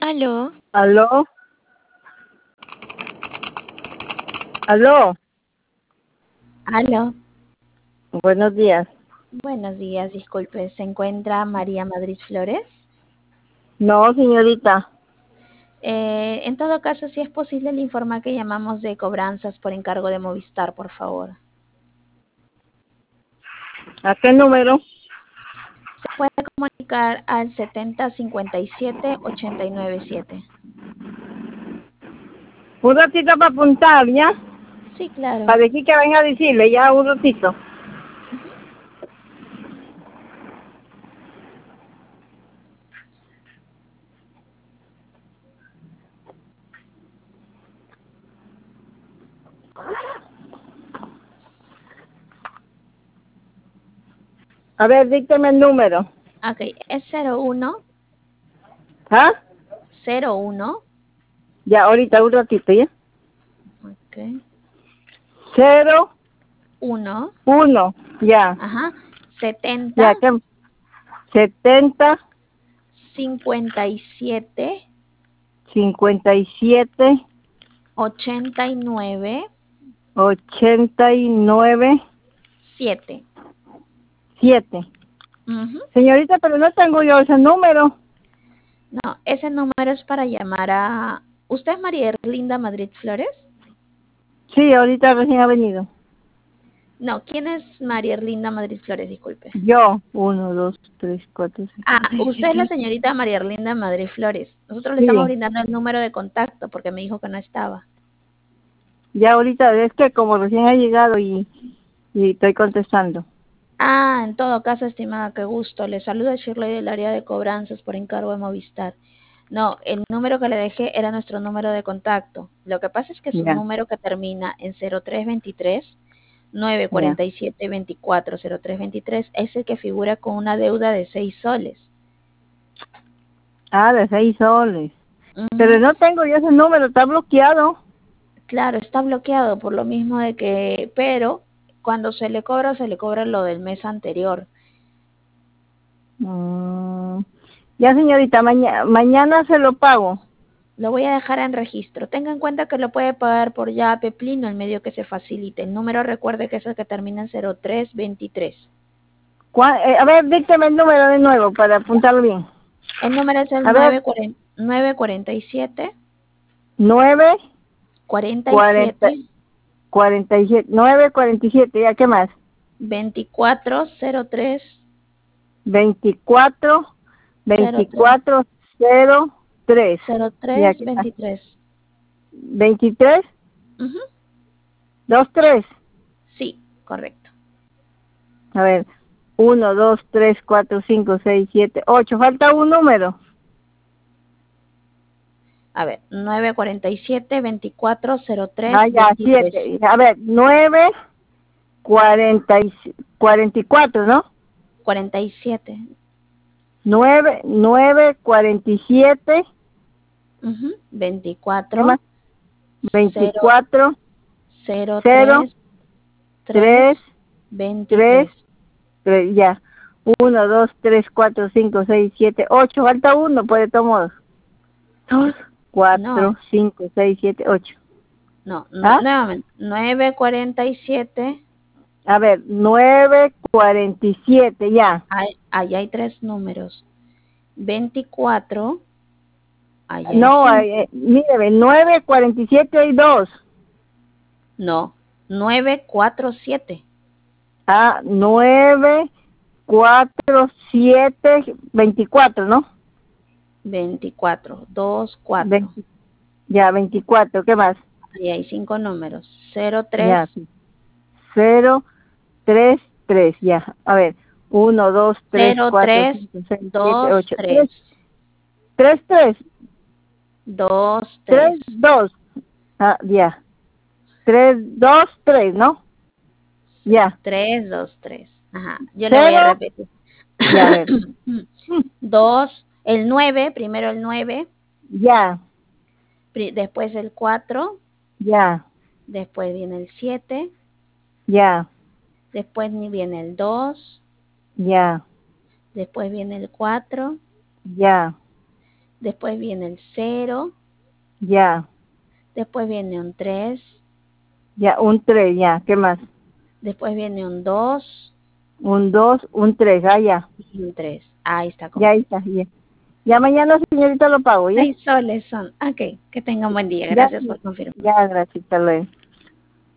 Aló, ¿Aló? ¿Aló? aló. Buenos días. Buenos días, disculpe, ¿se encuentra María Madrid Flores? No, señorita. En todo caso, si es posible, le informa que llamamos de cobranzas por encargo de Movistar, por favor. ¿A qué número? Se puede comunicar al 7057-897. Un ratito para apuntar, ¿ya? Sí, claro. Para decir que venga a decirle, ya, un ratito. Ujú. A ver, dícteme el número. Ok, es 01 ¿Ah? 01. Ya, ahorita, un ratito, ¿ya? Ok. 0, 1. 1, ya. Ajá. 70 Ya, ¿qué? 70, 57 57, 89 89, 7. 7. Ujú. Señorita, pero no tengo yo ese número. No, ese número es para llamar a... ¿Usted es María Erlinda Madrid Flores? Sí, ahorita recién ha venido. No, ¿quién es María Erlinda Madrid Flores? Disculpe. Yo. 1, 2, 3, 4, 5, Ah, 6, usted es 7, la 8. señorita María Erlinda Madrid Flores. Nosotros le estamos Sí. brindando el número de contacto porque me dijo que no estaba. Ya ahorita es que como recién ha llegado y estoy contestando. Ah, en todo caso, estimada, qué gusto. Le saluda Shirley del área de cobranzas por encargo de Movistar. No, el número que le dejé era nuestro número de contacto. Lo que pasa es que su Ya, número que termina en 0323 ya. 947 24 0323 es el que figura con una deuda de 6 soles. Ah, de 6 soles. Pero Ujú. no tengo yo ese número, está bloqueado. Claro, está bloqueado por lo mismo de que, pero cuando se le cobra lo del mes anterior. Mm, ya señorita, mañana se lo pago. Lo voy a dejar en registro. Tenga en cuenta que lo puede pagar por Yape, Plino, el medio que se facilite. El número recuerde que es el que termina en 0323. A ver, dícteme el número de nuevo para apuntarlo bien. El número es el A ver, 947 9, 40, 47 47, 9, 47, ¿ya qué más? 2403 24, 03 24, 0, 3. ¿Ya 03 qué más? 23. 23, Ujú. 2, 3. Sí, correcto. A ver, 1, 2, 3, 4, 5, 6, 7, 8. Falta un número. A ver, 947 2403 Ah, ya, 23 7. A ver, 9, 40, 44, ¿no? 47. 9, 9, 47. Ujú. ¿Qué 24 más? 24, 0, 03 3 3, 3, 23. 3, ya. 1, 2, 3, 4, 5, 6, 7, 8. Falta uno, pues de todos modos. 2, No, 4, 5, 6, 7, 8. no, ¿Ah? nuevamente. 947. A ver, 9, 47, ya. Ahí hay tres números. 24. Ahí hay No, 5. mire, 9, 47 hay dos. No, 947. Ah, 9, 4, 7, 24, ¿no? 24. 2, 4. 20, ya, 24, ¿qué más? Ahí hay cinco números. 03. Ya, 0, 3, 3, ya. A ver, 1, 2, 3, 4, 03 5, 6, 7, 8, 23. 3, 3, 3, 3, 23. 2. Ah, ya. 3, 2, 3, ¿no? Sí, Ya. 323. Ajá, yo le voy a 0, repetir. ya, a ver. 2, el 9, primero el 9, Ya, después el 4, ya, después viene el 7, ya, después viene el 2, ya, después viene el 4, ya, después viene el 0, Ya, después viene un 3, ya, un 3, ya, ¿qué más? después viene un 2 Un 2, un 3, ya. y un 3. Ahí está Ya ahí completo. está, ya. Ya mañana, señorita, lo pago, ¿ya? 6 soles son. Ok, que tengan buen día. Ya, Gracias por confirmar. ya, gracias, hasta luego.